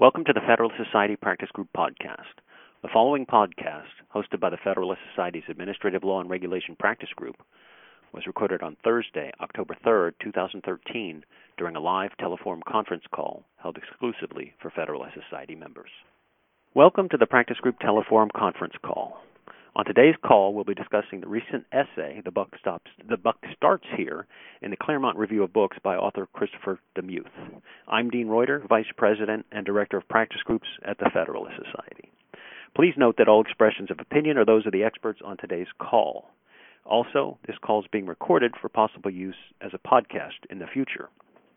Welcome to the Federalist Society Practice Group podcast. The following podcast, hosted by the Federalist Society's Administrative Law and Regulation Practice Group, was recorded on Thursday, October 3rd, 2013, during a live telephone conference call held exclusively for Federalist Society members. Welcome to the Practice Group Teleforum conference call. On today's call, we'll be discussing the recent essay, The Buck Starts Here, in the Claremont Review of Books by author Christopher DeMuth. I'm Dean Reuter, Vice President and Director of Practice Groups at the Federalist Society. Please note that all expressions of opinion are those of the experts on today's call. Also, this call is being recorded for possible use as a podcast in the future.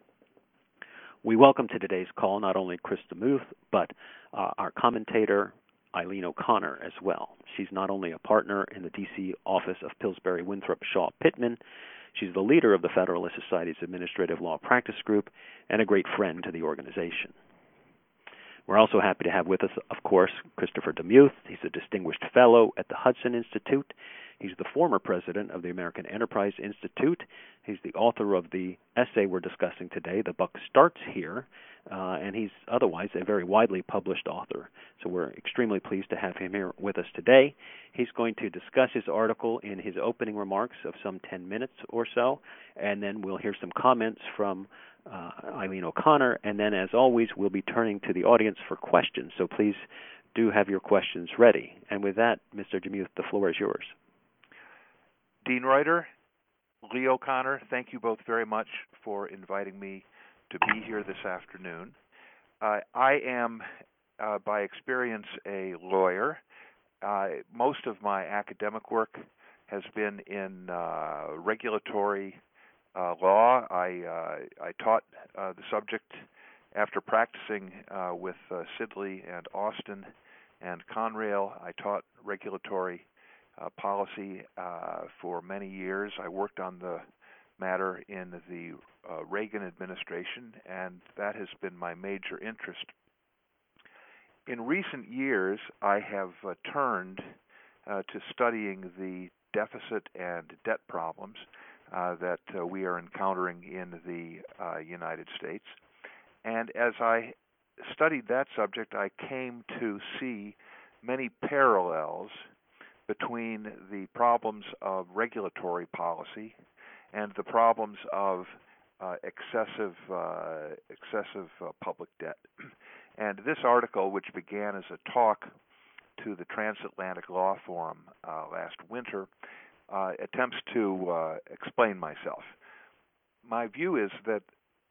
We welcome to today's call not only Chris DeMuth, but our commentator, Eileen O'Connor, as well. She's not only a partner in the D.C. office of Pillsbury Winthrop Shaw Pittman, she's the leader of the Federalist Society's Administrative Law Practice Group and a great friend to the organization. We're also happy to have with us, of course, Christopher DeMuth. He's a distinguished fellow at the Hudson Institute. He's the former president of the American Enterprise Institute. He's the author of the essay we're discussing today, The Buck Starts Here, and he's otherwise a very widely published author. So we're extremely pleased to have him here with us today. He's going to discuss his article in his opening remarks of some 10 minutes or so, and then we'll hear some comments from Eileen O'Connor, and then, as always, we'll be turning to the audience for questions. So please do have your questions ready. And with that, Mr. DeMuth, the floor is yours. Dean Reuter, Lee O'Connor, thank you both very much for inviting me to be here this afternoon. I am, by experience, a lawyer. Most of my academic work has been in regulatory law. I taught the subject after practicing with Sidley and Austin and Conrail. I taught regulatory policy for many years. I worked on the matter in the Reagan administration, and that has been my major interest. In recent years, I have turned to studying the deficit and debt problems that we are encountering in the United States. And as I studied that subject, I came to see many parallels between the problems of regulatory policy and the problems of excessive public debt. And this article, which began as a talk to the Transatlantic Law Forum last winter, attempts to explain myself. My view is that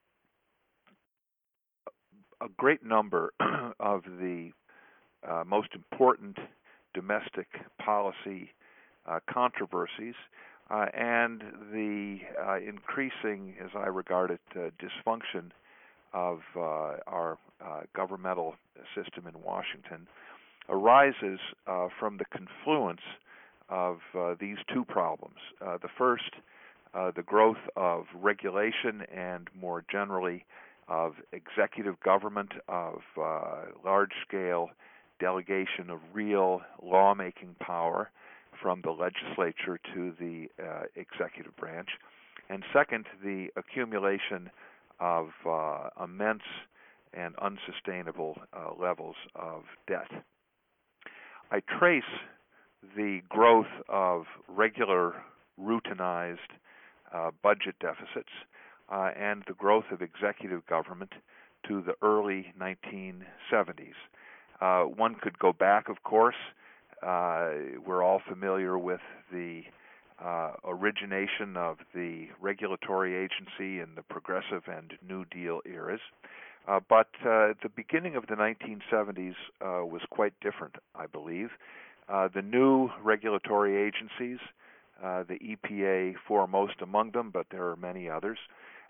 a great number of the most important domestic policy controversies and the increasing, as I regard it, dysfunction of our governmental system in Washington arises from the confluence of these two problems. The first, the growth of regulation and more generally of executive government, of large-scale delegation of real lawmaking power from the legislature to the executive branch. And second, the accumulation of immense and unsustainable levels of debt. I trace the growth of regular, routinized budget deficits and the growth of executive government to the early 1970s. One could go back, of course. We're all familiar with the origination of the regulatory agency in the Progressive and New Deal eras. But the beginning of the 1970s was quite different, I believe. The new regulatory agencies, the EPA foremost among them, but there are many others,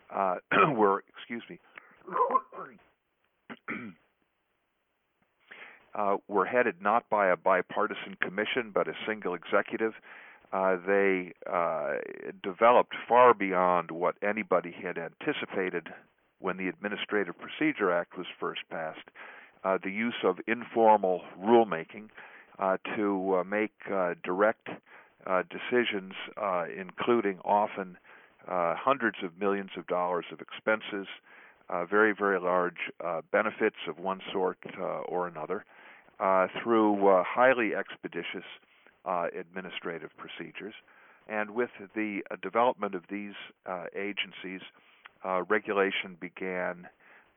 were headed not by a bipartisan commission, but a single executive. They developed far beyond what anybody had anticipated when the Administrative Procedure Act was first passed, the use of informal rulemaking to make direct decisions, including often hundreds of millions of dollars of expenses very, very large benefits of one sort or another through highly expeditious administrative procedures. And with the development of these agencies, regulation began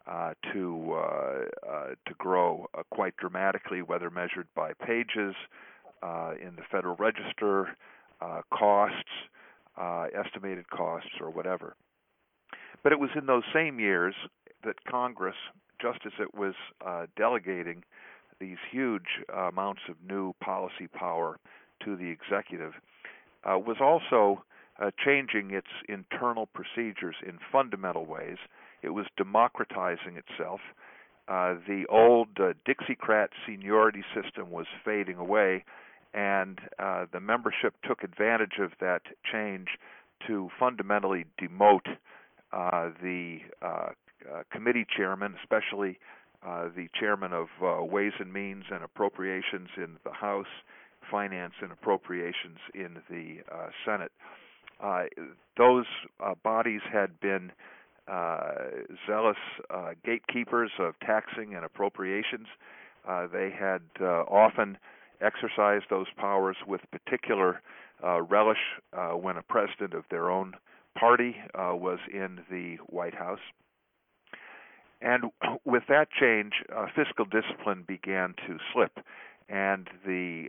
to grow quite dramatically, whether measured by pages in the Federal Register, costs, estimated costs, or whatever. But it was in those same years that Congress, just as it was delegating these huge amounts of new policy power to the executive, was also changing its internal procedures in fundamental ways. It was democratizing itself. The old Dixiecrat seniority system was fading away, and the membership took advantage of that change to fundamentally demote the committee chairman, especially the chairman of Ways and Means and Appropriations in the House, Finance and Appropriations in the Senate. Those bodies had been zealous gatekeepers of taxing and appropriations. They had often exercised those powers with particular relish when a president of their own party was in the White House. And with that change, fiscal discipline began to slip, and the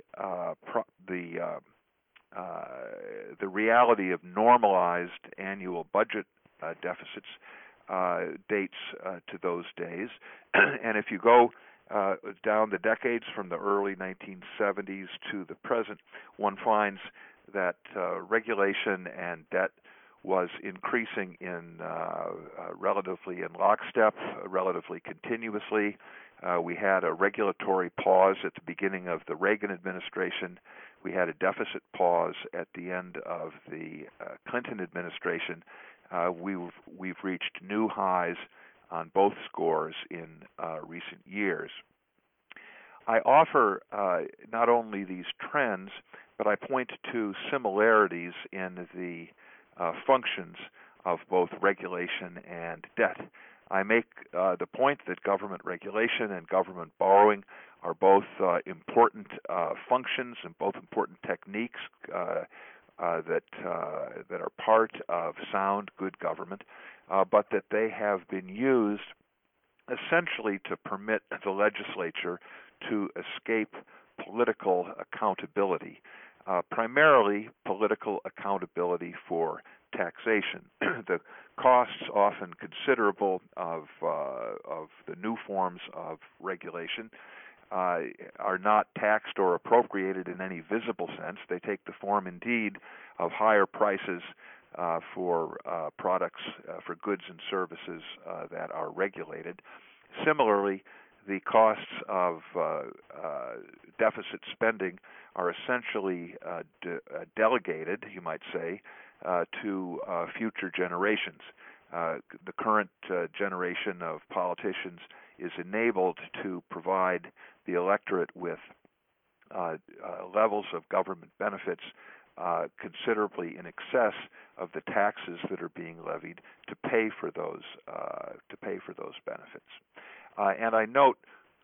reality of normalized annual budget deficits dates to those days. And if you go down the decades from the early 1970s to the present, one finds that regulation and debt was increasing in relatively in lockstep, relatively continuously. We had a regulatory pause at the beginning of the Reagan administration. We had a deficit pause at the end of the Clinton administration. We've reached new highs on both scores in recent years. I offer not only these trends, but I point to similarities in the functions of both regulation and debt. I make the point that government regulation and government borrowing are both important functions and both important techniques that are part of sound, good government, but that they have been used essentially to permit the legislature to escape political accountability, primarily political accountability for taxation. The costs, often considerable, of the new forms of regulation are not taxed or appropriated in any visible sense. They take the form, indeed, of higher prices for products, for goods and services that are regulated. Similarly, the costs of deficit spending are essentially delegated, you might say, to future generations. The current generation of politicians is enabled to provide the electorate with levels of government benefits considerably in excess of the taxes that are being levied to pay for those benefits. And I note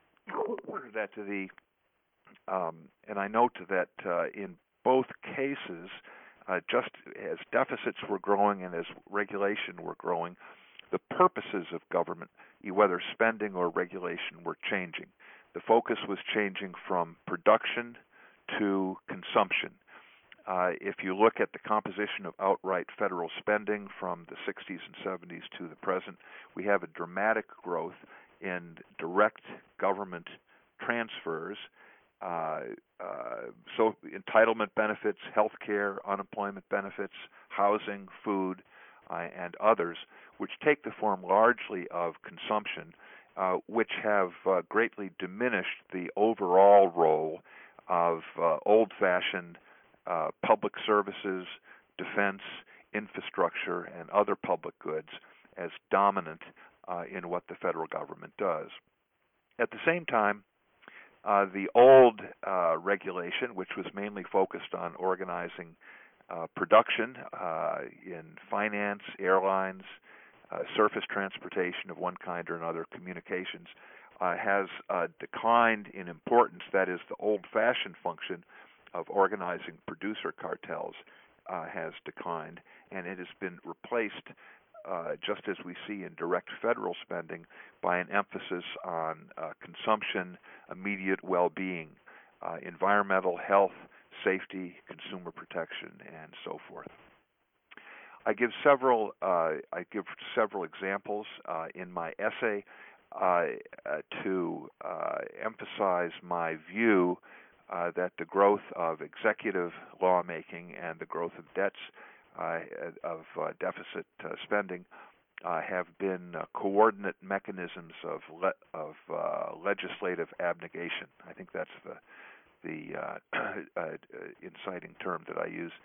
that in both cases, just as deficits were growing and as regulation were growing, the purposes of government, whether spending or regulation, were changing. The focus was changing from production to consumption. If you look at the composition of outright federal spending from the 60s and 70s to the present, we have a dramatic growth in direct government transfers, so entitlement benefits, health care, unemployment benefits, housing, food, and others, which take the form largely of consumption, which have greatly diminished the overall role of old-fashioned public services, defense, infrastructure, and other public goods as dominant in what the federal government does. At the same time, the old regulation, which was mainly focused on organizing production in finance, airlines, surface transportation of one kind or another, communications, has declined in importance. That is, the old-fashioned function of organizing producer cartels has declined, and it has been replaced, just as we see in direct federal spending, by an emphasis on consumption, immediate well-being, environmental health, safety, consumer protection, and so forth. I give several examples in my essay to emphasize my view that the growth of executive lawmaking and the growth of debts of deficit spending have been coordinate mechanisms of legislative abnegation. I think that's the inciting term that I use.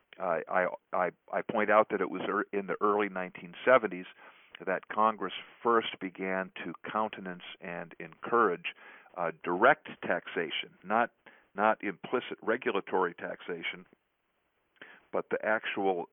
I point out that it was in the early 1970s that Congress first began to countenance and encourage direct taxation, not implicit regulatory taxation, but the actual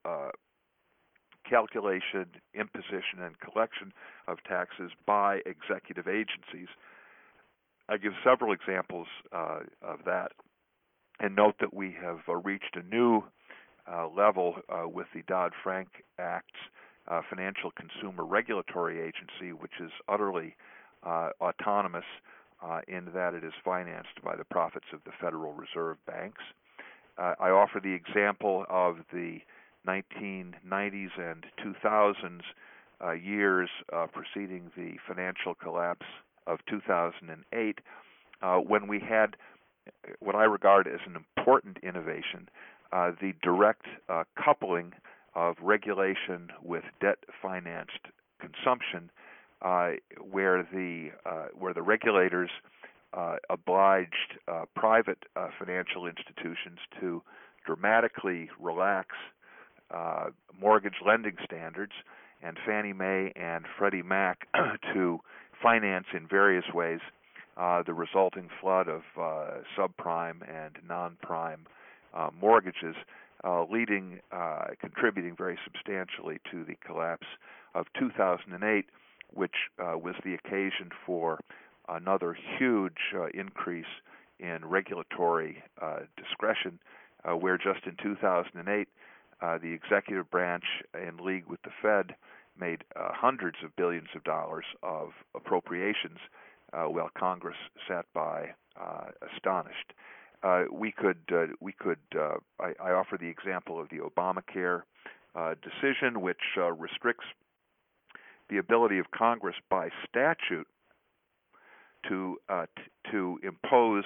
calculation, imposition, and collection of taxes by executive agencies. I give several examples of that, and note that we have reached a new level with the Dodd-Frank Act's Financial Consumer Regulatory Agency, which is utterly autonomous in that it is financed by the profits of the Federal Reserve banks. I offer the example of the 1990s and 2000s years preceding the financial collapse of 2008, when we had what I regard as an important innovation, the direct coupling of regulation with debt-financed consumption, where the regulators obliged private financial institutions to dramatically relax mortgage lending standards, and Fannie Mae and Freddie Mac to finance in various ways the resulting flood of subprime and non-prime mortgages, contributing very substantially to the collapse of 2008, which was the occasion for another huge increase in regulatory discretion, where just in 2008, the executive branch, in league with the Fed, made hundreds of billions of dollars of appropriations, while Congress sat by astonished. I offer the example of the Obamacare decision, which restricts the ability of Congress by statute to impose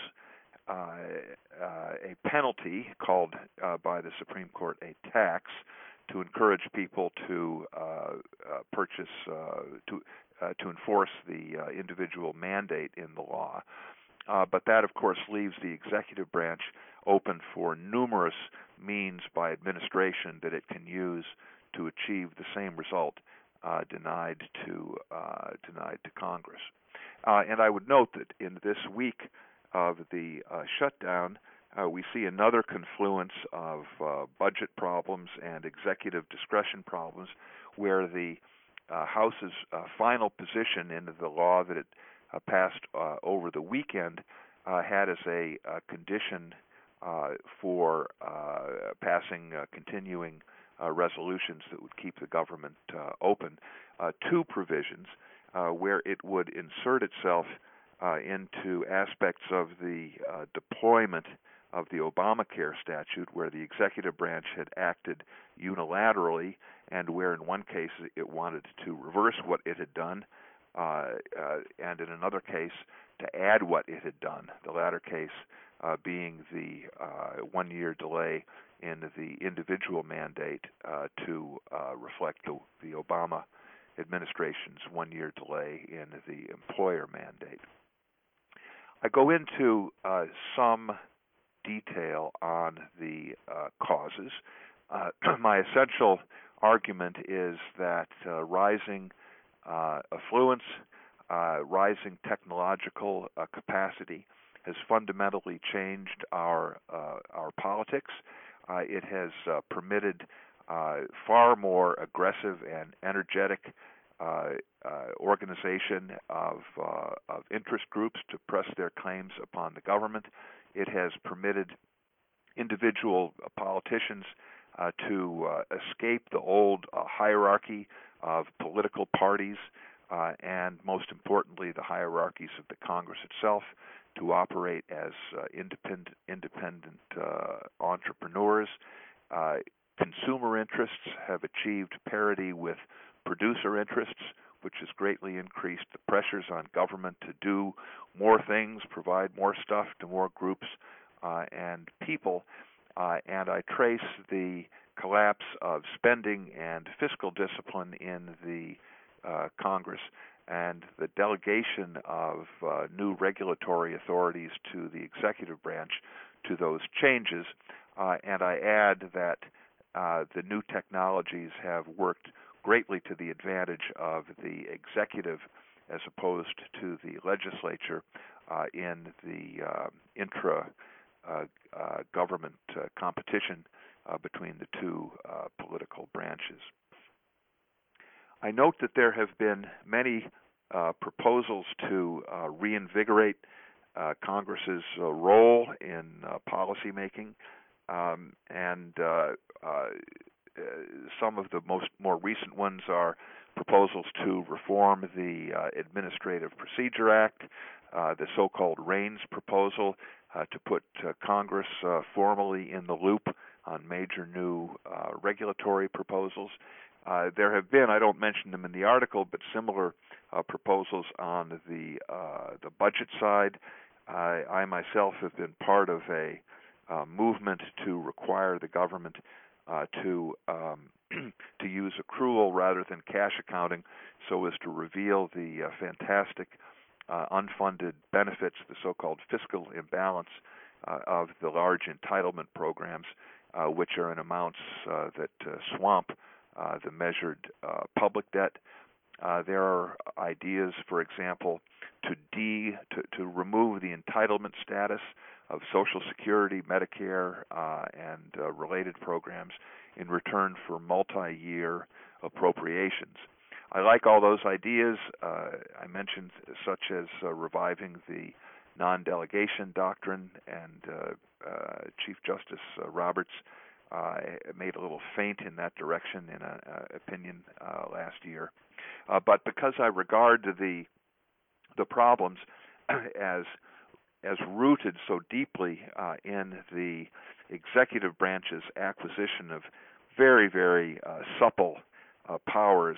a penalty called by the Supreme Court a tax to encourage people to purchase to enforce the individual mandate in the law. But that, of course, leaves the executive branch open for numerous means by administration that it can use to achieve the same result denied to Congress. And I would note that in this week of the shutdown, we see another confluence of budget problems and executive discretion problems, where the House's final position in the law that it passed over the weekend had as a condition for passing continuing resolutions that would keep the government open, two provisions where it would insert itself into aspects of the deployment of the Obamacare statute, where the executive branch had acted unilaterally, and where in one case it wanted to reverse what it had done, and in another case to add what it had done, the latter case being the 1-year delay in the individual mandate to reflect the Obama administration's 1-year delay in the employer mandate. I go into some detail on the causes. My essential argument is that rising affluence, rising technological capacity has fundamentally changed our politics. It has permitted far more aggressive and energetic organization of interest groups to press their claims upon the government. It has permitted individual politicians to escape the old hierarchy of political parties and, most importantly, the hierarchies of the Congress itself, to operate as independent entrepreneurs. Consumer interests have achieved parity with producer interests, which has greatly increased the pressures on government to do more things, provide more stuff to more groups and people. And I trace the collapse of spending and fiscal discipline in the Congress and the delegation of new regulatory authorities to the executive branch to those changes. And I add that the new technologies have worked greatly to the advantage of the executive as opposed to the legislature in the intra-government competition between the two political branches. I note that there have been many proposals to reinvigorate Congress's role in policymaking, and some of the more recent ones are proposals to reform the Administrative Procedure Act, the so-called Reins proposal to put Congress formally in the loop on major new regulatory proposals. There have been, I don't mention them in the article, but similar proposals on the budget side. I myself have been part of a movement to require the government to use accrual rather than cash accounting, so as to reveal the fantastic unfunded benefits, the so-called fiscal imbalance of the large entitlement programs, which are in amounts that swamp the measured public debt. There are ideas, for example, to remove the entitlement status of Social Security, Medicare, and related programs in return for multi-year appropriations. I like all those ideas. I mentioned such as reviving the non-delegation doctrine, and Chief Justice Roberts made a little feint in that direction in an opinion last year. But because I regard the problems as rooted so deeply in the executive branch's acquisition of very, very supple powers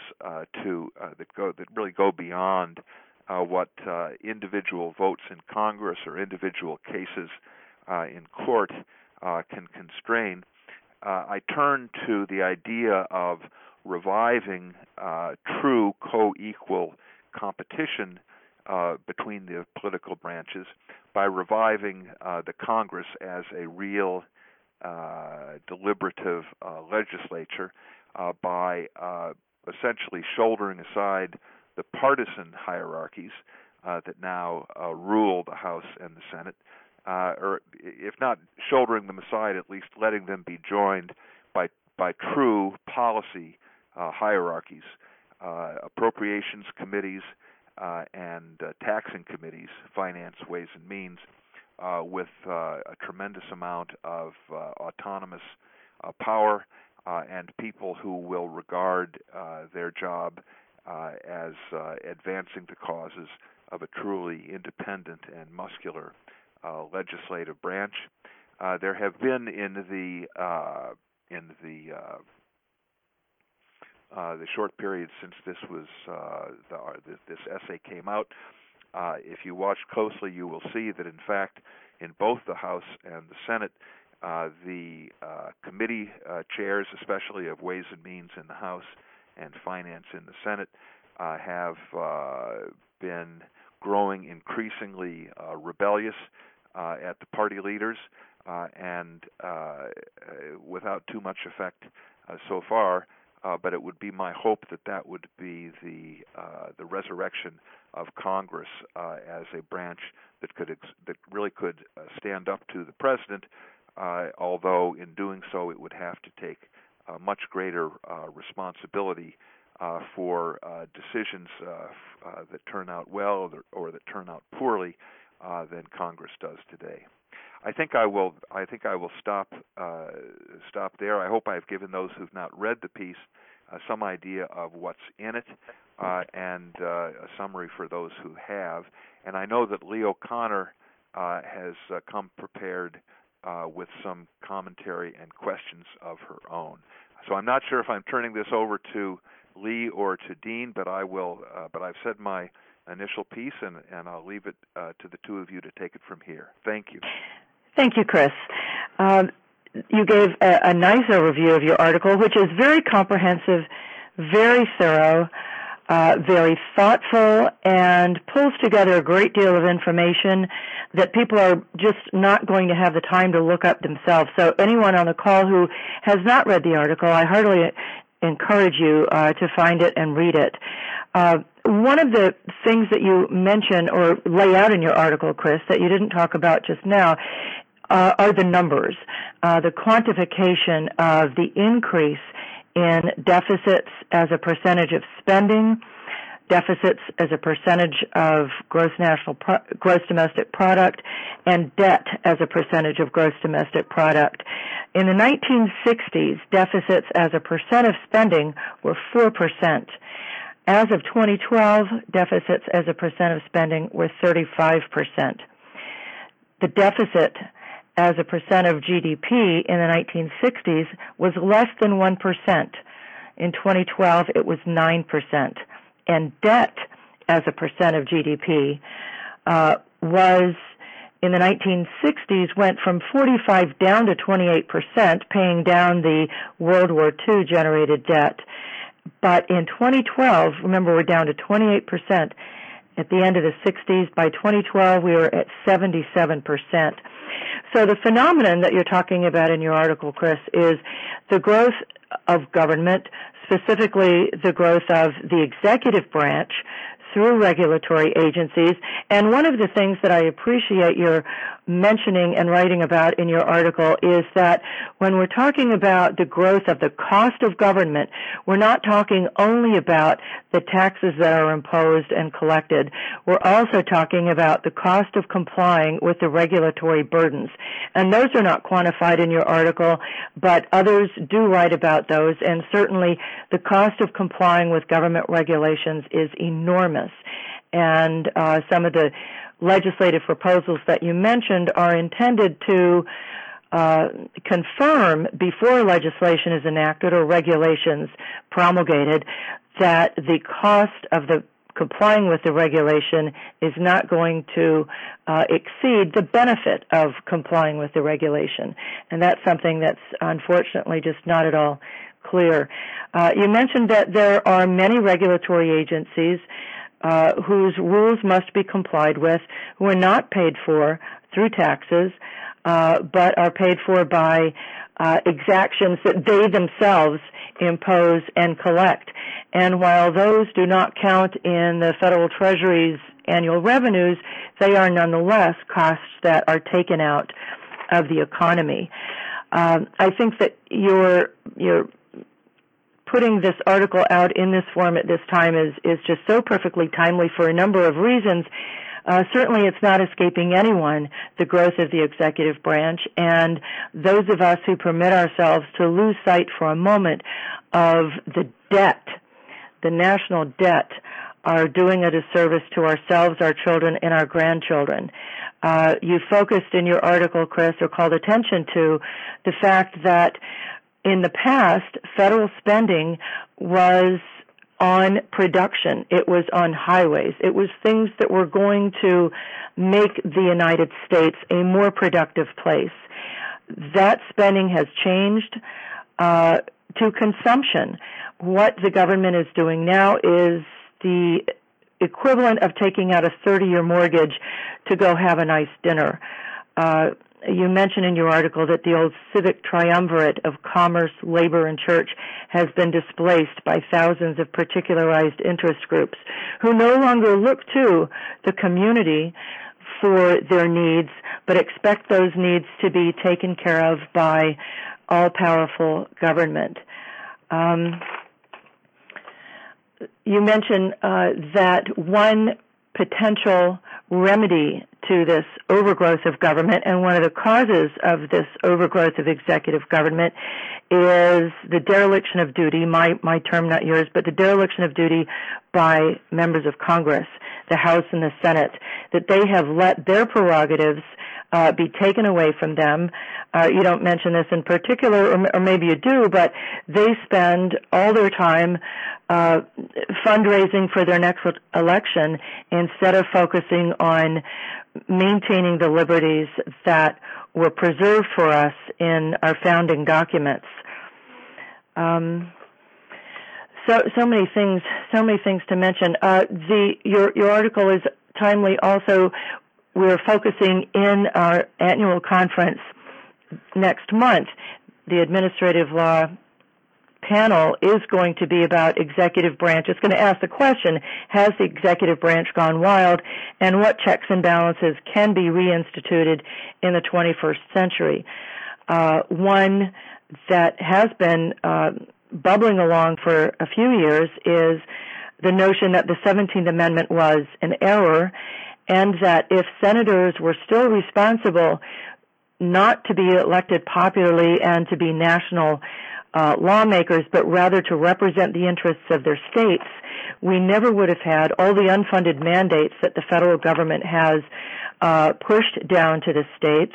that really go beyond what individual votes in Congress or individual cases in court can constrain, I turn to the idea of reviving true co-equal competition between the political branches by reviving the Congress as a real deliberative legislature, by essentially shouldering aside the partisan hierarchies that now rule the House and the Senate, or if not shouldering them aside, at least letting them be joined by true policy hierarchies, appropriations committees and taxing committees, finance, ways and means, with a tremendous amount of autonomous power and people who will regard their job as advancing the causes of a truly independent and muscular legislative branch. There have been in the short period since this essay came out, if you watch closely, you will see that in fact, in both the House and the Senate, the committee chairs, especially of Ways and Means in the House and Finance in the Senate, have been growing increasingly rebellious at the party leaders, and without too much effect so far. But it would be my hope that would be the resurrection of Congress as a branch that really could stand up to the president. Although in doing so, it would have to take much greater responsibility for decisions that turn out well or that turn out poorly than Congress does today. I think I will stop there. I hope I've given those who've not read the piece some idea of what's in it, and a summary for those who have. And I know that Lee O'Connor has come prepared with some commentary and questions of her own. So I'm not sure if I'm turning this over to Lee or to Dean, but I will. But I've said my initial piece, and I'll leave it to the two of you to take it from here. Thank you. Thank you, Chris. You gave a nice overview of your article, which is very comprehensive, very thorough, very thoughtful, and pulls together a great deal of information that people are just not going to have the time to look up themselves. So anyone on the call who has not read the article, I heartily encourage you to find it and read it. One of the things that you mention or lay out in your article, Chris, that you didn't talk about just now are the numbers, the quantification of the increase in deficits as a percentage of spending, deficits as a percentage of gross domestic product, and debt as a percentage of gross domestic product. In the 1960s, deficits as a percent of spending were 4%. As of 2012, deficits as a percent of spending were 35%. The deficit as a percent of GDP in the 1960s was less than 1%. In 2012, it was 9%. And debt as a percent of GDP was, in the 1960s, went from 45 down to 28%, paying down the World War II generated debt. But in 2012, remember, we're down to 28%. At the end of the 60s, by 2012, we were at 77%. So the phenomenon that you're talking about in your article, Chris, is the growth of government, specifically the growth of the executive branch through regulatory agencies. And one of the things that I appreciate your mentioning and writing about in your article is that when we're talking about the growth of the cost of government, we're not talking only about the taxes that are imposed and collected. We're also talking about the cost of complying with the regulatory burdens. And those are not quantified in your article, but others do write about those. And certainly the cost of complying with government regulations is enormous. And some of the legislative proposals that you mentioned are intended to confirm before legislation is enacted or regulations promulgated that the cost of the complying with the regulation is not going to exceed the benefit of complying with the regulation. And that's something that's unfortunately just not at all clear. You mentioned that there are many regulatory agencies whose rules must be complied with, who are not paid for through taxes, but are paid for by exactions that they themselves impose and collect. And while those do not count in the Federal Treasury's annual revenues, they are nonetheless costs that are taken out of the economy. I think that you're putting this article out in this form at this time is just so perfectly timely for a number of reasons. Certainly it's not escaping anyone, the growth of the executive branch, and those of us who permit ourselves to lose sight for a moment of the debt, the national debt, are doing a disservice to ourselves, our children, and our grandchildren. You focused in your article, Chris, or called attention to the fact that in the past, federal spending was on production. It was on highways. It was things that were going to make the United States a more productive place. That spending has changed to consumption. What the government is doing now is the equivalent of taking out a 30-year mortgage to go have a nice dinner. You mentioned in your article that the old civic triumvirate of commerce, labor, and church has been displaced by thousands of particularized interest groups who no longer look to the community for their needs, but expect those needs to be taken care of by all-powerful government. you mentioned that one potential remedy to this overgrowth of government, and one of the causes of this overgrowth of executive government, is the dereliction of duty, my term, not yours, but the dereliction of duty by members of Congress, the House and the Senate, that they have let their prerogatives be taken away from them. You don't mention this in particular, or maybe you do, but they spend all their time fundraising for their next election instead of focusing on maintaining the liberties that were preserved for us in our founding documents. So many things to mention. Your article is timely. Also, we're focusing in our annual conference next month. The administrative law panel is going to be about executive branch. It's going to ask the question, has the executive branch gone wild, and what checks and balances can be reinstituted in the 21st century? One that has been bubbling along for a few years is the notion that the 17th Amendment was an error, and that if senators were still responsible not to be elected popularly and to be national lawmakers, but rather to represent the interests of their states, we never would have had all the unfunded mandates that the federal government has pushed down to the states.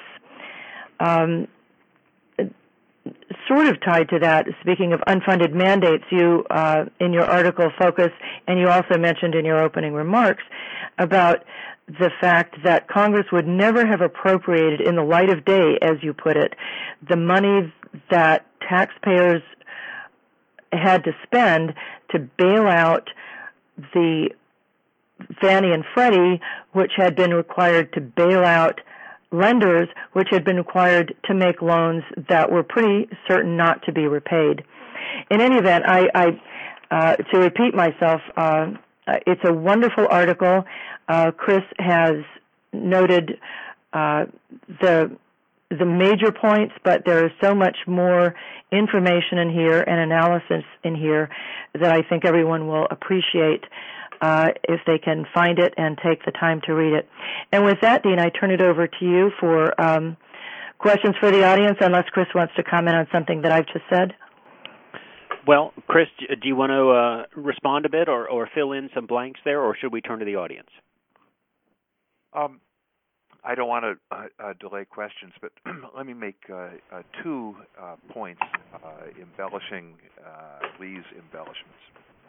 Sort of tied to that, speaking of unfunded mandates, you, in your article, focus, and you also mentioned in your opening remarks, about the fact that Congress would never have appropriated in the light of day, as you put it, the money that taxpayers had to spend to bail out the Fannie and Freddie, which had been required to bail out lenders, which had been required to make loans that were pretty certain not to be repaid. In any event, to repeat myself, it's a wonderful article. Chris has noted the major points, but there is so much more information in here and analysis in here that I think everyone will appreciate if they can find it and take the time to read it. And with that, Dean, I turn it over to you for questions for the audience, unless Chris wants to comment on something that I've just said. Well, Chris, do you want to respond a bit or fill in some blanks there, or should we turn to the audience? I don't want to delay questions, but let me make two points embellishing Lee's embellishments.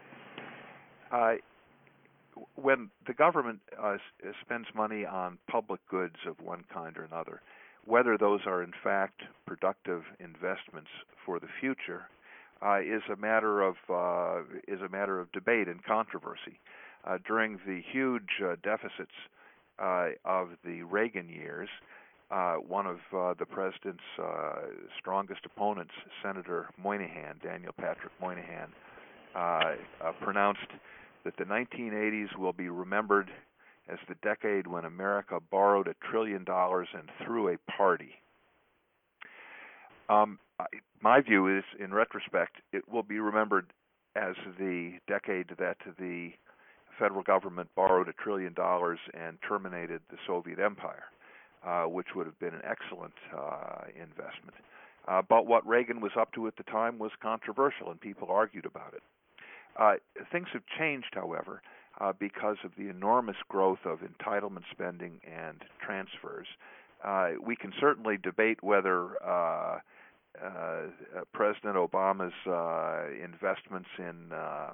When the government spends money on public goods of one kind or another, whether those are in fact productive investments for the future is a matter of debate and controversy. During the huge deficits of the Reagan years, one of the president's strongest opponents, Senator Moynihan, Daniel Patrick Moynihan, pronounced that the 1980s will be remembered as the decade when America borrowed $1 trillion and threw a party. My view is, in retrospect, it will be remembered as the decade that the federal government borrowed $1 trillion and terminated the Soviet Empire, which would have been an excellent investment. But what Reagan was up to at the time was controversial, and people argued about it. Things have changed, however, because of the enormous growth of entitlement spending and transfers. We can certainly debate whether President Obama's investments in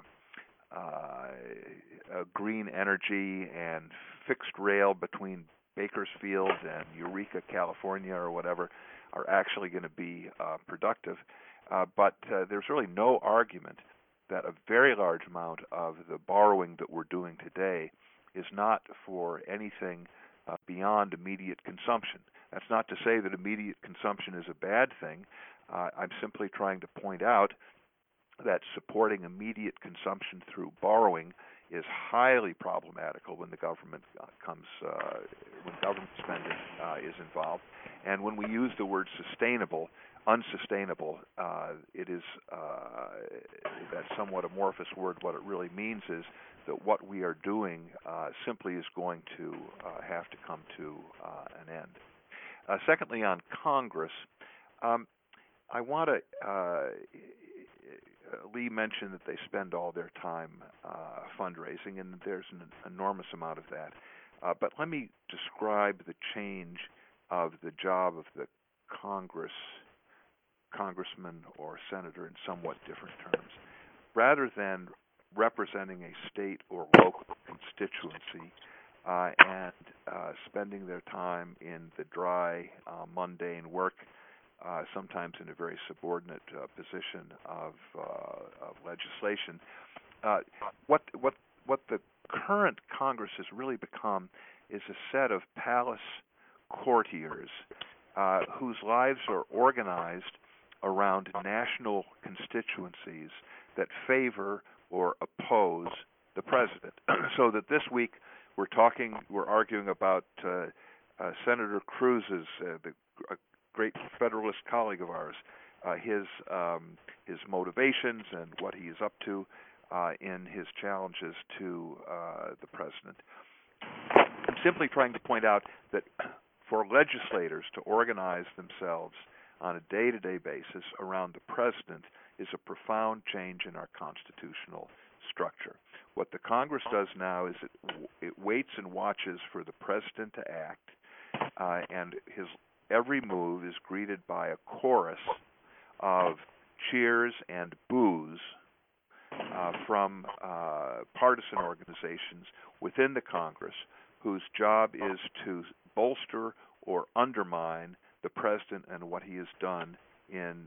green energy and fixed rail between Bakersfield and Eureka, California, or whatever, are actually going to be productive. But there's really no argument that a very large amount of the borrowing that we're doing today is not for anything beyond immediate consumption. That's not to say that immediate consumption is a bad thing. I'm simply trying to point out that supporting immediate consumption through borrowing is highly problematical when the government when government spending is involved. And when we use the word unsustainable, it is that somewhat amorphous word. What it really means is that what we are doing simply is going to have to come to an end. Secondly, on Congress, I want to. Lee mentioned that they spend all their time fundraising, and there's an enormous amount of that. But let me describe the change of the job of the congressman or senator in somewhat different terms. Rather than representing a state or local constituency and spending their time in the dry, mundane work, sometimes in a very subordinate position of legislation. What the current Congress has really become is a set of palace courtiers whose lives are organized around national constituencies that favor or oppose the president. So that this week we're arguing about Senator Cruz's, a great Federalist colleague of ours, his motivations and what he is up to in his challenges to the president. I'm simply trying to point out that for legislators to organize themselves on a day-to-day basis around the president is a profound change in our constitutional structure. What the Congress does now is it waits and watches for the president to act, and his every move is greeted by a chorus of cheers and boos from partisan organizations within the Congress whose job is to bolster or undermine the president and what he has done in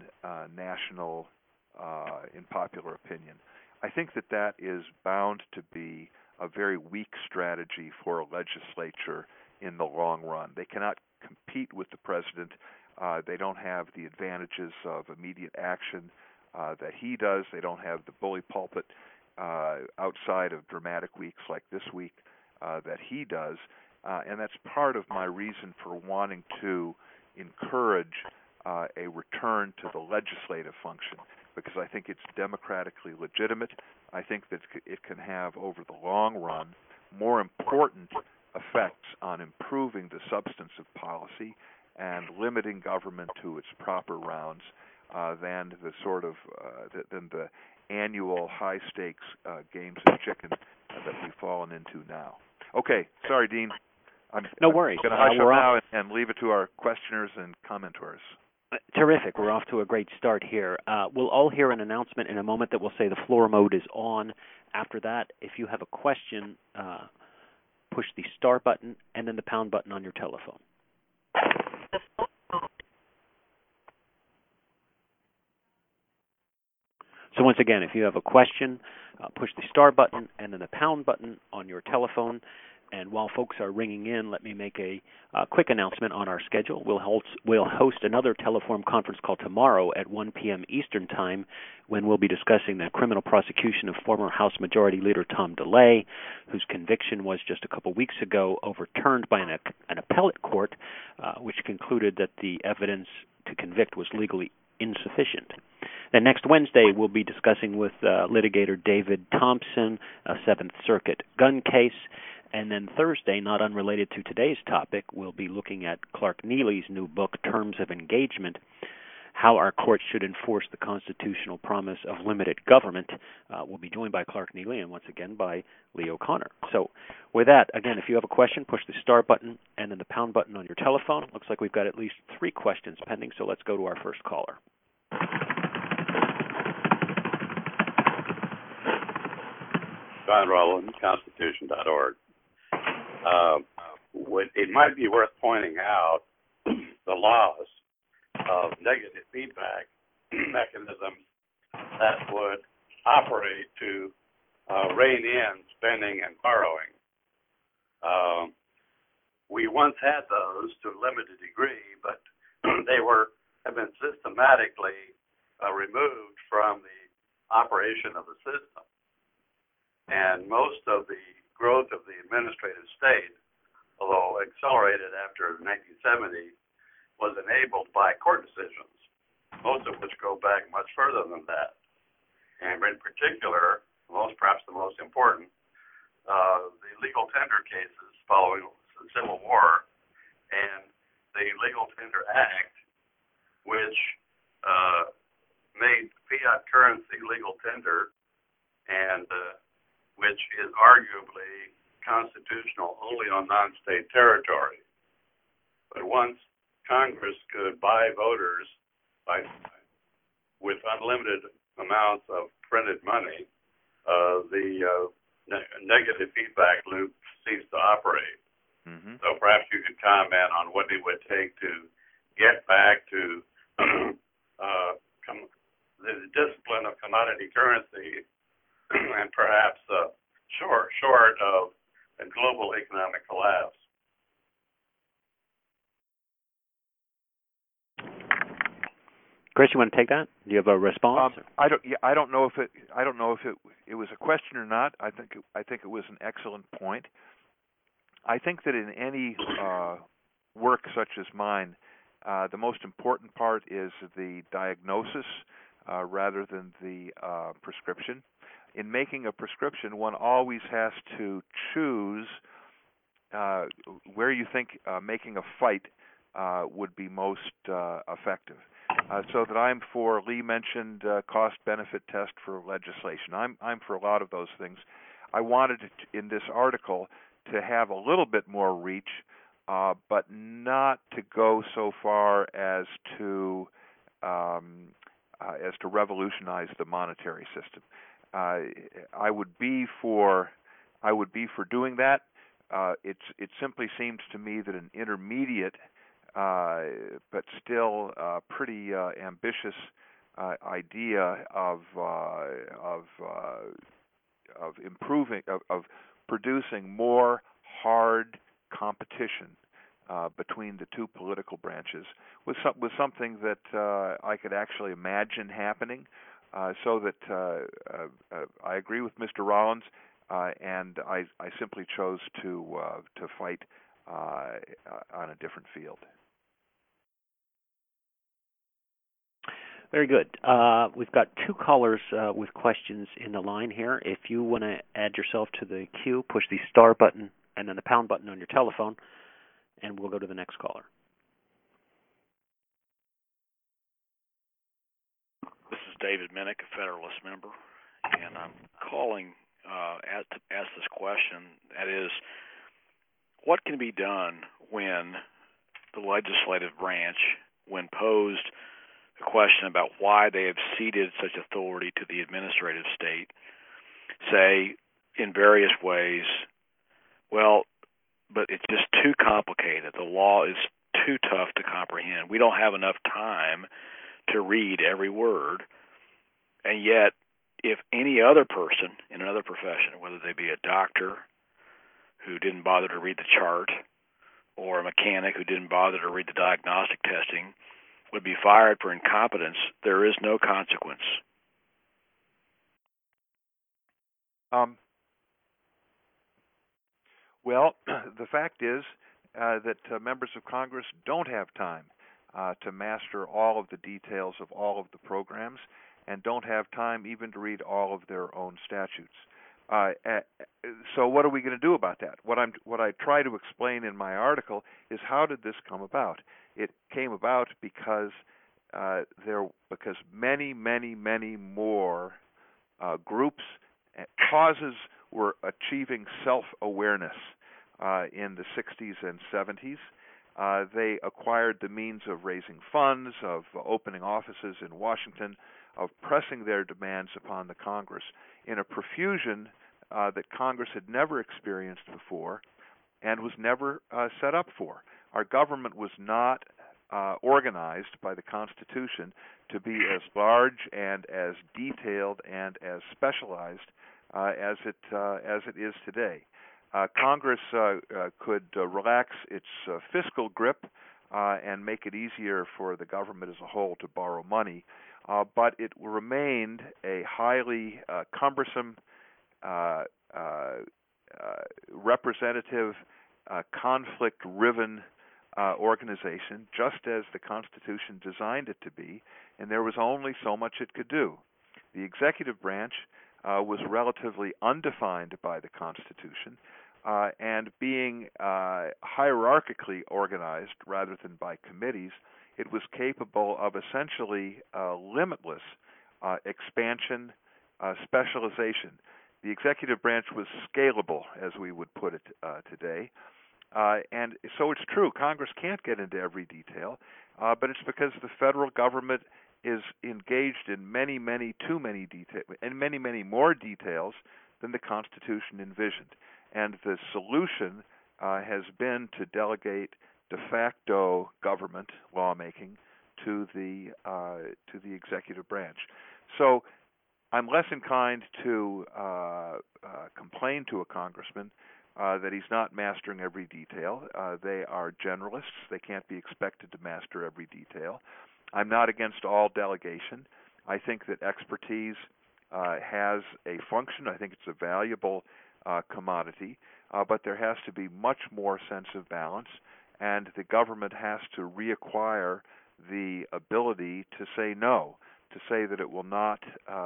in popular opinion. I think that is bound to be a very weak strategy for a legislature in the long run. They cannot compete with the president. They don't have the advantages of immediate action that he does. They don't have the bully pulpit outside of dramatic weeks like this week that he does. And that's part of my reason for wanting to encourage a return to the legislative function, because I think it's democratically legitimate. I think that it can have, over the long run, more important effects on improving the substance of policy and limiting government to its proper rounds than the annual high stakes games of chicken that we've fallen into now. Okay, sorry, Dean. No worries. I'm going to hush up now and leave it to our questioners and commenters. Terrific. We're off to a great start here. We'll all hear an announcement in a moment that will say the floor mode is on. After that, if you have a question, push the star button and then the pound button on your telephone. So once again, if you have a question, push the star button and then the pound button on your telephone. And while folks are ringing in, let me make a quick announcement on our schedule. We'll host another Teleforum conference call tomorrow at 1 p.m. Eastern Time, when we'll be discussing the criminal prosecution of former House Majority Leader Tom DeLay, whose conviction was just a couple weeks ago overturned by an appellate court, which concluded that the evidence to convict was legally insufficient. Then next Wednesday, we'll be discussing with litigator David Thompson a Seventh Circuit gun case. And then Thursday, not unrelated to today's topic, we'll be looking at Clark Neely's new book, Terms of Engagement, How Our Courts Should Enforce the Constitutional Promise of Limited Government. We'll be joined by Clark Neely and once again by Lee O'Connor. So with that, again, if you have a question, push the star button and then the pound button on your telephone. Looks like we've got at least 3 questions pending, so let's go to our first caller. John Rowland, Constitution.org. It might be worth pointing out the laws of negative feedback mechanisms that would operate to rein in spending and borrowing. We once had those to a limited degree, but they have been systematically removed from the operation of the system. And most of the growth of the administrative state, although accelerated after 1970, was enabled by court decisions, most of which go back much further than that. And in particular, perhaps the most important, the legal tender cases following the Civil War and the Legal Tender Act, which made fiat currency legal tender and which is arguably constitutional only on non-state territory. But once Congress could buy voters with unlimited amounts of printed money, the negative feedback loop ceased to operate. Mm-hmm. So perhaps you could comment on what it would take to get back to the discipline of commodity currency and perhaps short of a global economic collapse. Chris, you want to take that? Do you have a response? I don't know if it was a question or not. I think it was an excellent point. I think that in any work such as mine, the most important part is the diagnosis rather than the prescription. In making a prescription, one always has to choose where you think making a fight would be most effective. So that I'm for, Lee mentioned cost-benefit test for legislation. I'm for a lot of those things. I wanted in this article to have a little bit more reach, but not to go so far as to revolutionize the monetary system. I would be for doing that. It simply seems to me that an intermediate but still pretty ambitious idea of improving, of producing more hard competition between the two political branches was something that I could actually imagine happening. So that I agree with Mr. Rollins, and I simply chose to fight on a different field. Very good. We've got two callers with questions in the line here. If you want to add yourself to the queue, push the star button and then the pound button on your telephone, and we'll go to the next caller. This is David Minnick, a Federalist member, and I'm calling to ask this question. That is, what can be done when the legislative branch, when posed a question about why they have ceded such authority to the administrative state, say in various ways, well, but it's just too complicated. The law is too tough to comprehend. We don't have enough time to read every word. And yet, if any other person in another profession, whether they be a doctor who didn't bother to read the chart, or a mechanic who didn't bother to read the diagnostic testing, would be fired for incompetence, there is no consequence. Well, the fact is that members of Congress don't have time to master all of the details of all of the programs, and don't have time even to read all of their own statutes. So what are we going to do about that? What I try to explain in my article is, how did this come about? It came about because many more groups, causes were achieving self-awareness in the 60s and 70s. They acquired the means of raising funds, of opening offices in Washington, of pressing their demands upon the Congress in a profusion that Congress had never experienced before and was never set up for. Our government was not organized by the Constitution to be as large and as detailed and as specialized as it is today. Congress could relax its fiscal grip and make it easier for the government as a whole to borrow money, but it remained a highly cumbersome, representative, conflict-riven organization, just as the Constitution designed it to be, and there was only so much it could do. The executive branch was relatively undefined by the Constitution, and being hierarchically organized rather than by committees, it was capable of essentially limitless expansion, specialization. The executive branch was scalable, as we would put it today. And so it's true, Congress can't get into every detail, but it's because the federal government is engaged in many more details than the Constitution envisioned. And the solution has been to delegate de facto government lawmaking to the executive branch. So I'm less inclined to complain to a congressman that he's not mastering every detail. They are generalists. They can't be expected to master every detail. I'm not against all delegation. I think that expertise has a function. I think it's a valuable commodity, but there has to be much more sense of balance, and the government has to reacquire the ability to say no, to say that it will not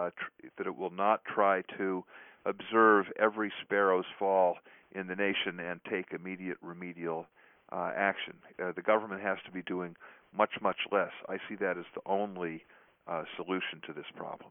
try to observe every sparrow's fall in the nation and take immediate remedial action. The government has to be doing much less. I see that as the only solution to this problem.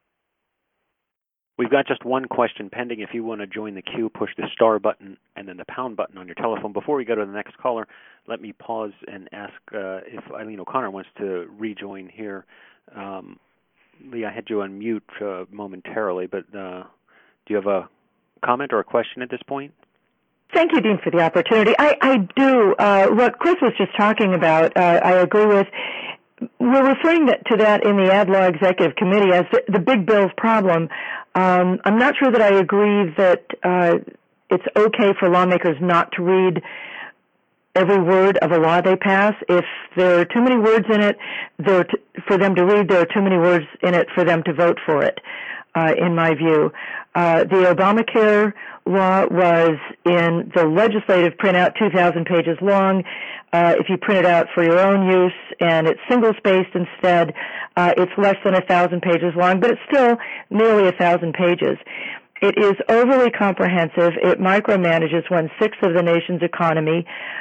We've got just one question pending. If you want to join the queue, push the star button and then the pound button on your telephone. Before we go to the next caller, let me pause and ask if Eileen O'Connor wants to rejoin here. Lee, I had you on mute momentarily, but do you have a comment or a question at this point? Thank you, Dean, for the opportunity. I do. What Chris was just talking about, I agree with. We're referring to that in the Ad Law Executive Committee as the big bills problem. I'm not sure that I agree that it's okay for lawmakers not to read every word of a law they pass. If there are too many words in it for them to read, there are too many words in it for them to vote for it, in my view. The Obamacare law was in the legislative printout 2,000 pages long. If you print it out for your own use and it's single-spaced instead, it's less than 1,000 pages long, but it's still nearly 1,000 pages. It is overly comprehensive. It micromanages 1/6 of the nation's economy.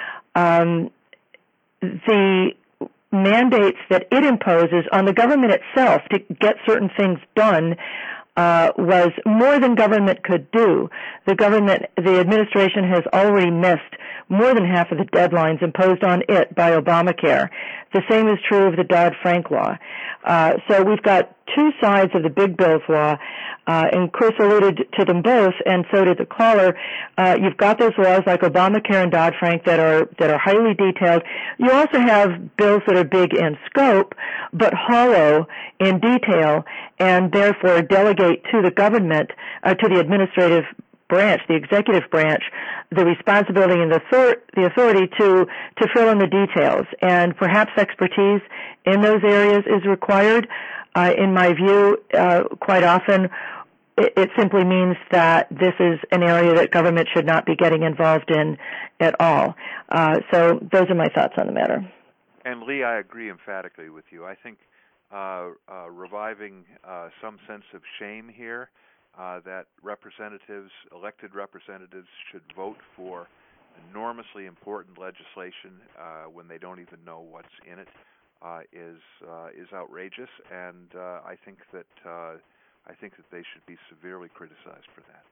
The mandates that it imposes on the government itself to get certain things done was more than government could do. The administration has already missed more than half of the deadlines imposed on it by Obamacare. The same is true of the Dodd-Frank law. So we've got two sides of the big bills law, and Chris alluded to them both, and so did the caller. You've got those laws like Obamacare and Dodd-Frank that are highly detailed. You also have bills that are big in scope, but hollow in detail, and therefore delegate to the government, to the administrative branch, the executive branch, the responsibility and the authority to fill in the details. And perhaps expertise in those areas is required. In my view, quite often it simply means that this is an area that government should not be getting involved in at all. So those are my thoughts on the matter. And Lee, I agree emphatically with you. I think reviving some sense of shame here, that elected representatives should vote for enormously important legislation when they don't even know what's in it, is outrageous, and I think that they should be severely criticized for that.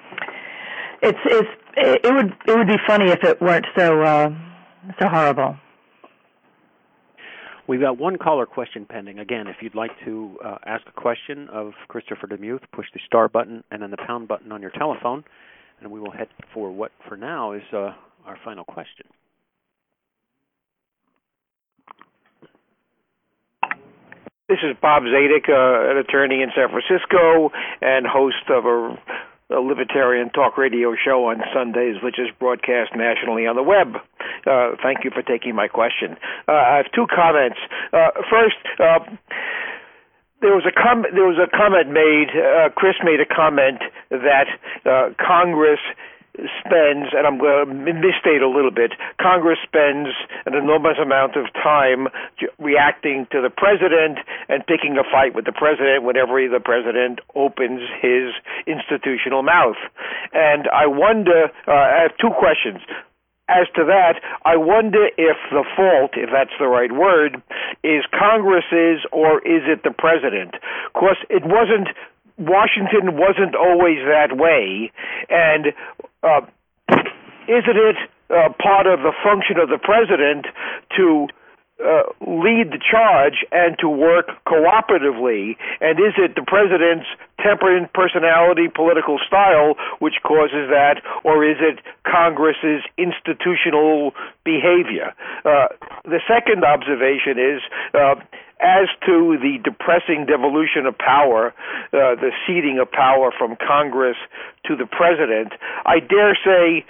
It would be funny if it weren't so horrible. We've got one caller question pending. Again, if you'd like to ask a question of Christopher DeMuth, push the star button and then the pound button on your telephone, and we will head for what for now is our final question. This is Bob Zadek, an attorney in San Francisco and host of a Libertarian talk radio show on Sundays, which is broadcast nationally on the web. Thank you for taking my question. I have two comments. First, There was a comment made. Chris made a comment that Congress spends, and I'm going to misstate a little bit, Congress spends an enormous amount of time reacting to the president and picking a fight with the president whenever the president opens his institutional mouth. And I wonder, I have two questions. As to that, I wonder if the fault, if that's the right word, is Congress's or is it the president? Of course, Washington wasn't always that way, and isn't it part of the function of the president to lead the charge and to work cooperatively? And is it the president's temperament, personality, political style which causes that, or is it Congress's institutional behavior? The second observation is as to the depressing devolution of power, the ceding of power from Congress to the president, I dare say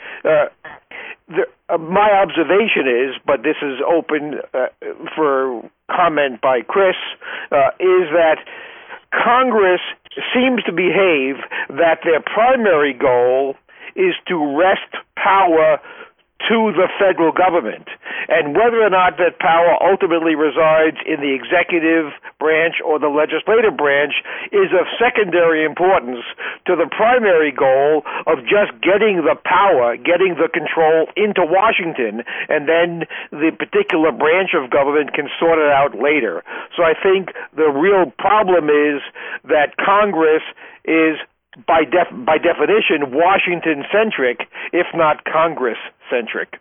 my observation is, but this is open for comment by Chris, is that Congress seems to behave that their primary goal is to wrest power to the federal government. And whether or not that power ultimately resides in the executive branch or the legislative branch is of secondary importance to the primary goal of just getting the power, getting the control into Washington, and then the particular branch of government can sort it out later. So I think the real problem is that Congress is by definition, Washington-centric, if not Congress-centric.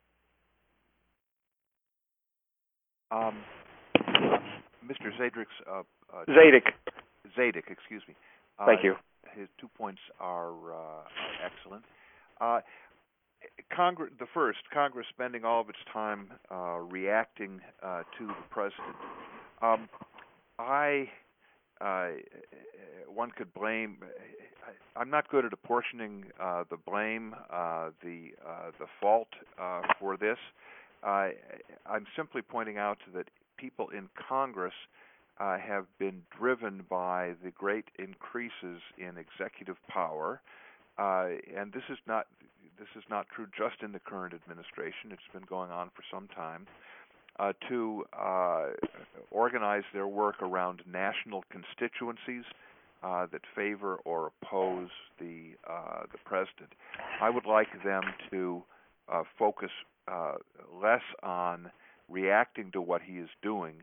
Mr. Zadek's Zadek, excuse me. Thank you. His 2 points are excellent. Congress spending all of its time reacting to the president. One could blame. I'm not good at apportioning the blame, the fault for this. I'm simply pointing out that people in Congress have been driven by the great increases in executive power, and this is not true just in the current administration. It's been going on for some time. To organize their work around national constituencies that favor or oppose the president. I would like them to focus less on reacting to what he is doing,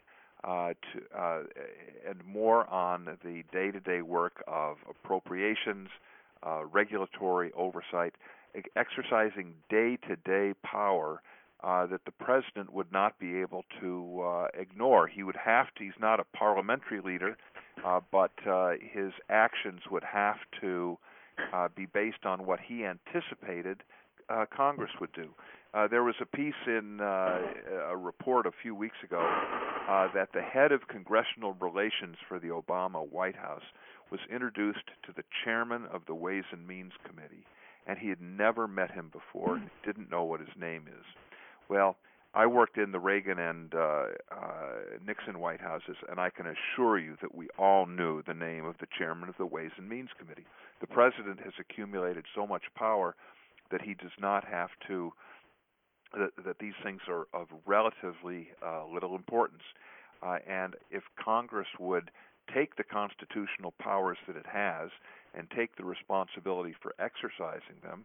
and more on the day-to-day work of appropriations, regulatory oversight, exercising day-to-day power that the president would not be able to ignore. He would have to. He's not a parliamentary leader, but his actions would have to be based on what he anticipated Congress would do. There was a piece in a report a few weeks ago that the head of congressional relations for the Obama White House was introduced to the chairman of the Ways and Means Committee, and he had never met him before and didn't know what his name is. Well, I worked in the Reagan and Nixon White Houses, and I can assure you that we all knew the name of the chairman of the Ways and Means Committee. The president has accumulated so much power that he does not have to, that these things are of relatively little importance. And if Congress would take the constitutional powers that it has and take the responsibility for exercising them,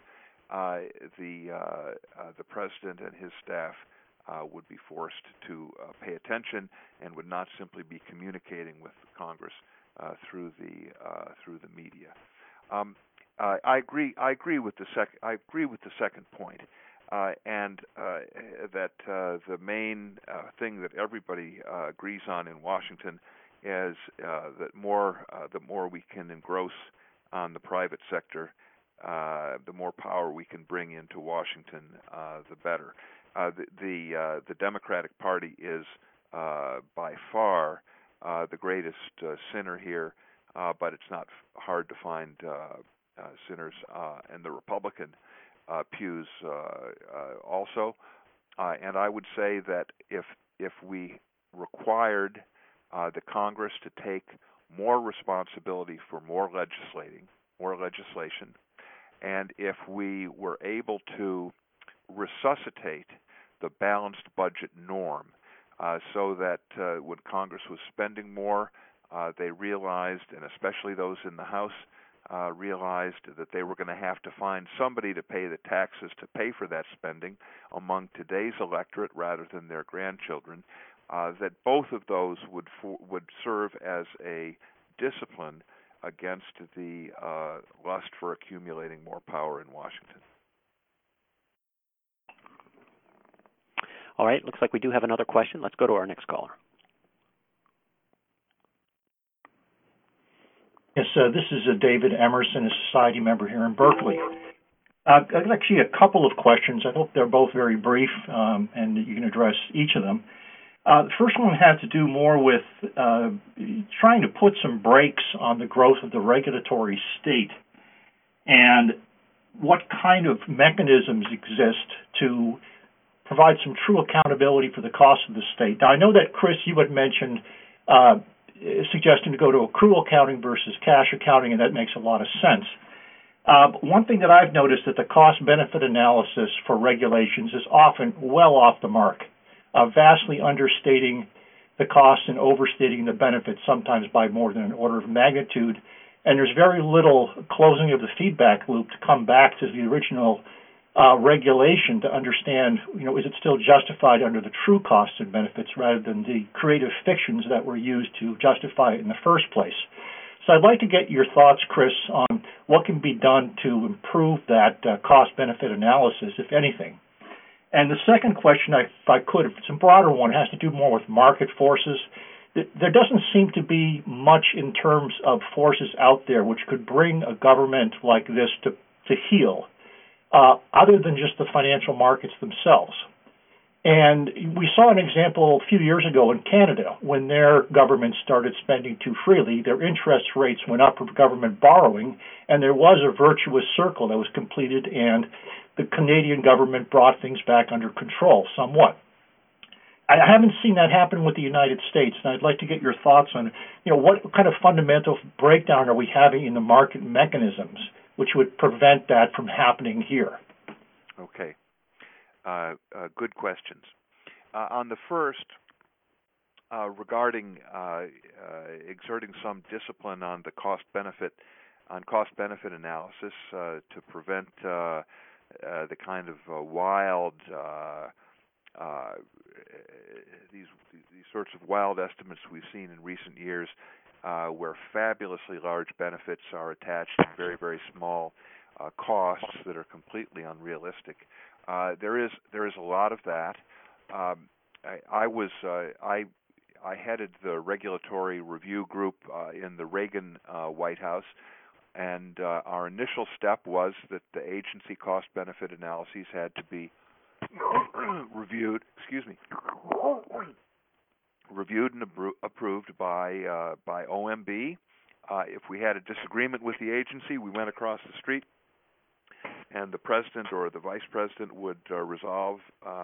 the president and his staff would be forced to pay attention and would not simply be communicating with Congress through the media. I agree with the second point, and that the main thing that everybody agrees on in Washington is that the more we can engross on the private sector, the more power we can bring into Washington, the better. The Democratic Party is by far the greatest sinner here, but it's not hard to find sinners in the Republican pews also. And I would say that if we required the Congress to take more responsibility for more legislation, and if we were able to resuscitate the balanced budget norm so that when Congress was spending more, they realized, and especially those in the House, realized that they were going to have to find somebody to pay the taxes to pay for that spending among today's electorate rather than their grandchildren, that both of those would serve as a discipline against the lust for accumulating more power in Washington. All right, looks like we do have another question. Let's go to our next caller. Yes, this is David Emerson, a society member here in Berkeley. I've actually a couple of questions. I hope they're both very brief, and you can address each of them. The first one had to do more with trying to put some brakes on the growth of the regulatory state and what kind of mechanisms exist to provide some true accountability for the cost of the state. Now, I know that, Chris, you had mentioned suggesting to go to accrual accounting versus cash accounting, and that makes a lot of sense. But one thing that I've noticed that the cost-benefit analysis for regulations is often well off the mark, vastly understating the costs and overstating the benefits, sometimes by more than an order of magnitude. And there's very little closing of the feedback loop to come back to the original regulation to understand, is it still justified under the true costs and benefits rather than the creative fictions that were used to justify it in the first place. So I'd like to get your thoughts, Chris, on what can be done to improve that cost-benefit analysis, if anything. And the second question, if I could, if it's a broader one, has to do more with market forces. There doesn't seem to be much in terms of forces out there which could bring a government like this to heel, other than just the financial markets themselves. And we saw an example a few years ago in Canada when their government started spending too freely. Their interest rates went up for government borrowing, and there was a virtuous circle that was completed, and the Canadian government brought things back under control somewhat. I haven't seen that happen with the United States, and I'd like to get your thoughts on, what kind of fundamental breakdown are we having in the market mechanisms which would prevent that from happening here? Okay. Good questions. On the first, regarding exerting some discipline on the cost-benefit analysis to prevent the kind of wild these sorts of wild estimates we've seen in recent years, where fabulously large benefits are attached to very, very small costs that are completely unrealistic. There is a lot of that. I headed the regulatory review group in the Reagan White House, and our initial step was that the agency cost-benefit analyses had to be reviewed. Reviewed and approved by OMB. If we had a disagreement with the agency, we went across the street, and the president or the vice president would resolve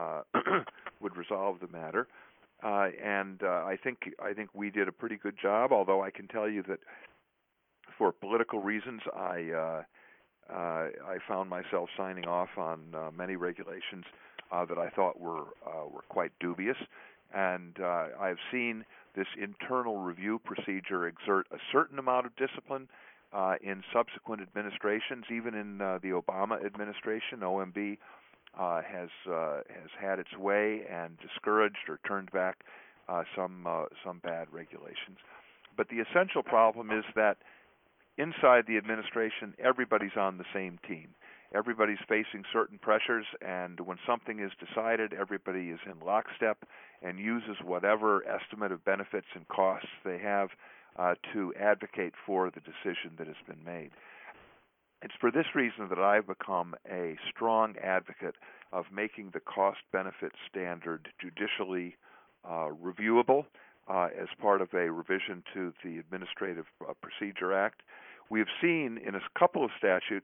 the matter. And I think we did a pretty good job. Although I can tell you that for political reasons, I found myself signing off on many regulations that I thought were quite dubious. And I've seen this internal review procedure exert a certain amount of discipline in subsequent administrations. Even in the Obama administration, OMB has had its way and discouraged or turned back some bad regulations. But the essential problem is that inside the administration, everybody's on the same team. Everybody's facing certain pressures, and when something is decided, everybody is in lockstep and uses whatever estimate of benefits and costs they have to advocate for the decision that has been made. It's for this reason that I've become a strong advocate of making the cost-benefit standard judicially reviewable as part of a revision to the Administrative Procedure Act. We have seen in a couple of statutes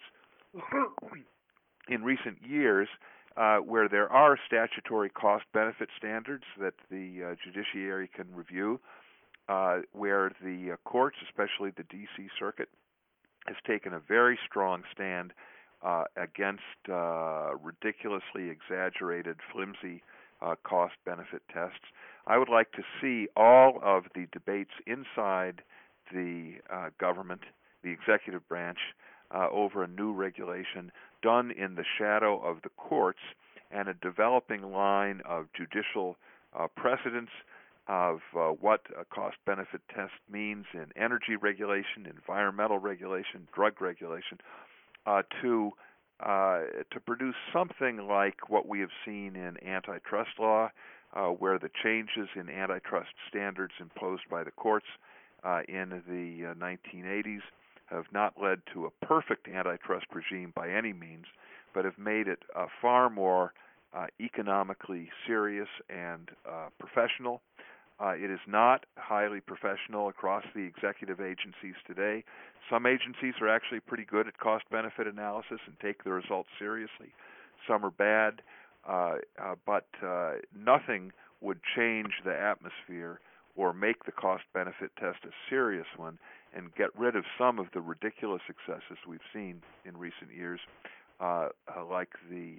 in recent years where there are statutory cost-benefit standards that the judiciary can review, where the courts, especially the D.C. Circuit, has taken a very strong stand against ridiculously exaggerated, flimsy cost-benefit tests. I would like to see all of the debates inside the government, the executive branch, over a new regulation done in the shadow of the courts and a developing line of judicial precedents of what a cost-benefit test means in energy regulation, environmental regulation, drug regulation, to produce something like what we have seen in antitrust law, where the changes in antitrust standards imposed by the courts in the 1980s have not led to a perfect antitrust regime by any means, but have made it far more economically serious and professional. It is not highly professional across the executive agencies today. Some agencies are actually pretty good at cost-benefit analysis and take the results seriously. Some are bad, but nothing would change the atmosphere or make the cost-benefit test a serious one and get rid of some of the ridiculous excesses we've seen in recent years, like the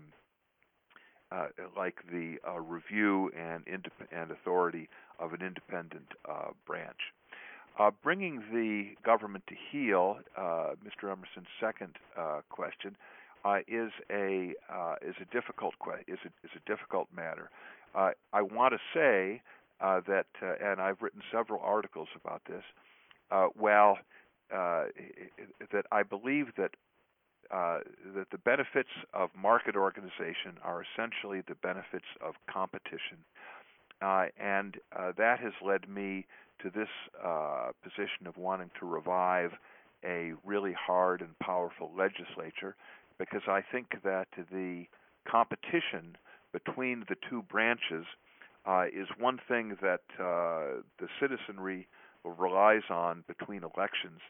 review and authority of an independent branch. Bringing the government to heel, Mr. Emerson's second question, is a difficult matter. I want to say that, and I've written several articles about this. That I believe that the benefits of market organization are essentially the benefits of competition, and that has led me to this position of wanting to revive a really hard and powerful legislature, because I think that the competition between the two branches is one thing that the citizenry relies on between elections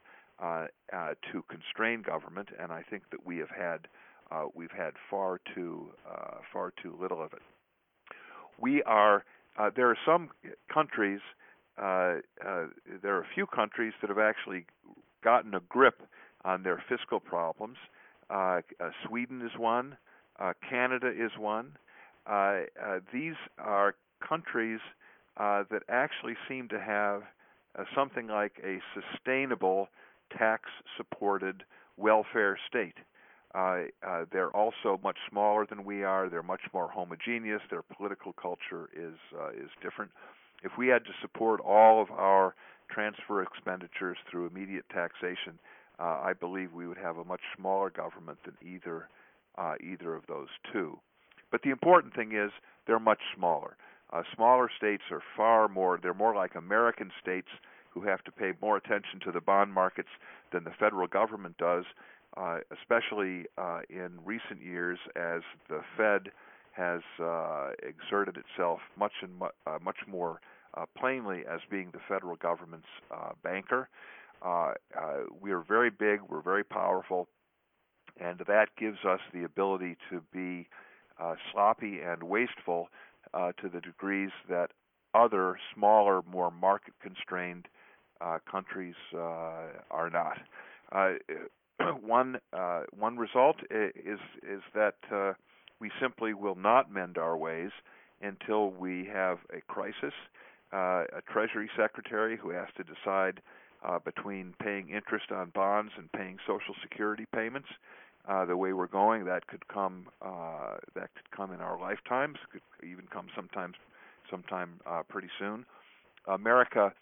to constrain government, and I think that we've had far too little of it. There are some countries. There are a few countries that have actually gotten a grip on their fiscal problems. Sweden is one. Canada is one. These are countries that actually seem to have something like a sustainable, tax-supported welfare state. They're also much smaller than we are. They're much more homogeneous. Their political culture is different. If we had to support all of our transfer expenditures through immediate taxation, I believe we would have a much smaller government than either of those two. But the important thing is they're much smaller. Smaller states are they're more like American states who have to pay more attention to the bond markets than the federal government does, especially in recent years as the Fed has exerted itself much more plainly as being the federal government's banker. We are very big, we're very powerful, and that gives us the ability to be sloppy and wasteful to the degrees that other smaller, more market-constrained countries are not. One result is that we simply will not mend our ways until we have a crisis, a Treasury Secretary who has to decide between paying interest on bonds and paying Social Security payments. The way we're going, that could come in our lifetimes. Could even come sometime pretty soon. America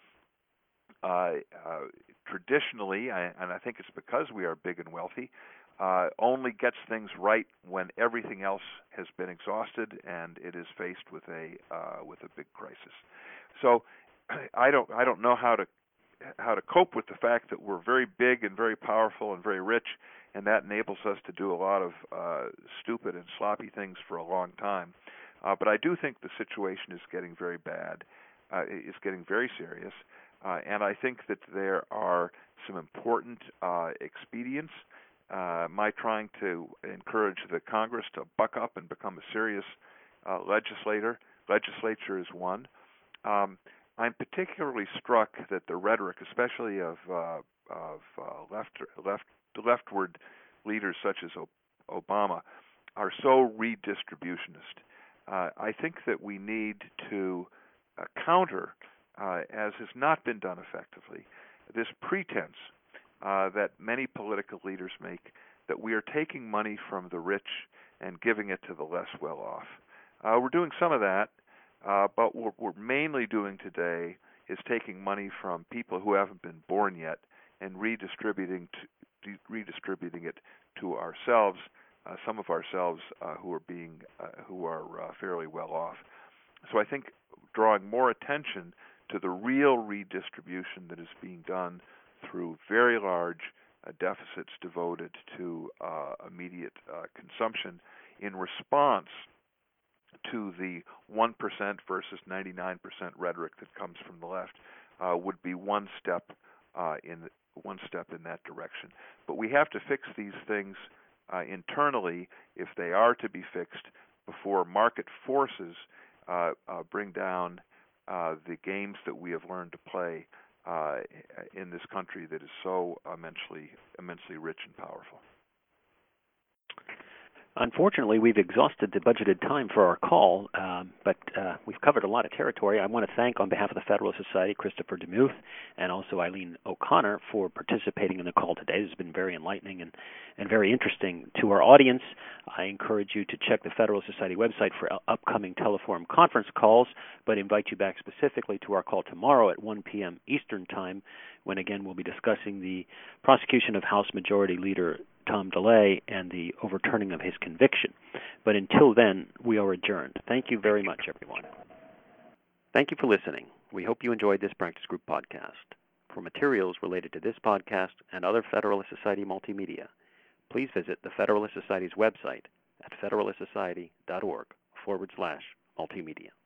traditionally, and I think it's because we are big and wealthy, only gets things right when everything else has been exhausted and it is faced with a big crisis. So I don't know how to cope with the fact that we're very big and very powerful and very rich, and that enables us to do a lot of stupid and sloppy things for a long time. But I do think the situation is getting very bad. It's getting very serious. And I think that there are some important expedients. My trying to encourage the Congress to buck up and become a serious legislature is one. I'm particularly struck that the rhetoric, especially of leftward leaders such as Obama, are so redistributionist. I think that we need to counter, as has not been done effectively, this pretense that many political leaders make that we are taking money from the rich and giving it to the less well-off. We're doing some of that, but what we're mainly doing today is taking money from people who haven't been born yet and redistributing it to ourselves, some of ourselves who are fairly well off. So I think drawing more attention to the real redistribution that is being done through very large deficits devoted to immediate consumption in response to the 1% versus 99% rhetoric that comes from the left would be one step in that direction. But we have to fix these things internally if they are to be fixed before market forces bring down the games that we have learned to play in this country that is so immensely rich and powerful. Unfortunately, we've exhausted the budgeted time for our call, but we've covered a lot of territory. I want to thank, on behalf of the Federalist Society, Christopher DeMuth and also Eileen O'Connor for participating in the call today. This has been very enlightening and very interesting to our audience. I encourage you to check the Federalist Society website for upcoming Teleforum conference calls, but invite you back specifically to our call tomorrow at 1 p.m. Eastern Time, when again we'll be discussing the prosecution of House Majority Leader Tom DeLay and the overturning of his conviction. But until then, we are adjourned. Thank you very much, everyone. Thank you for listening. We hope you enjoyed this Practice Group podcast. For materials related to this podcast and other Federalist Society multimedia, please visit the Federalist Society's website at federalistsociety.org/multimedia.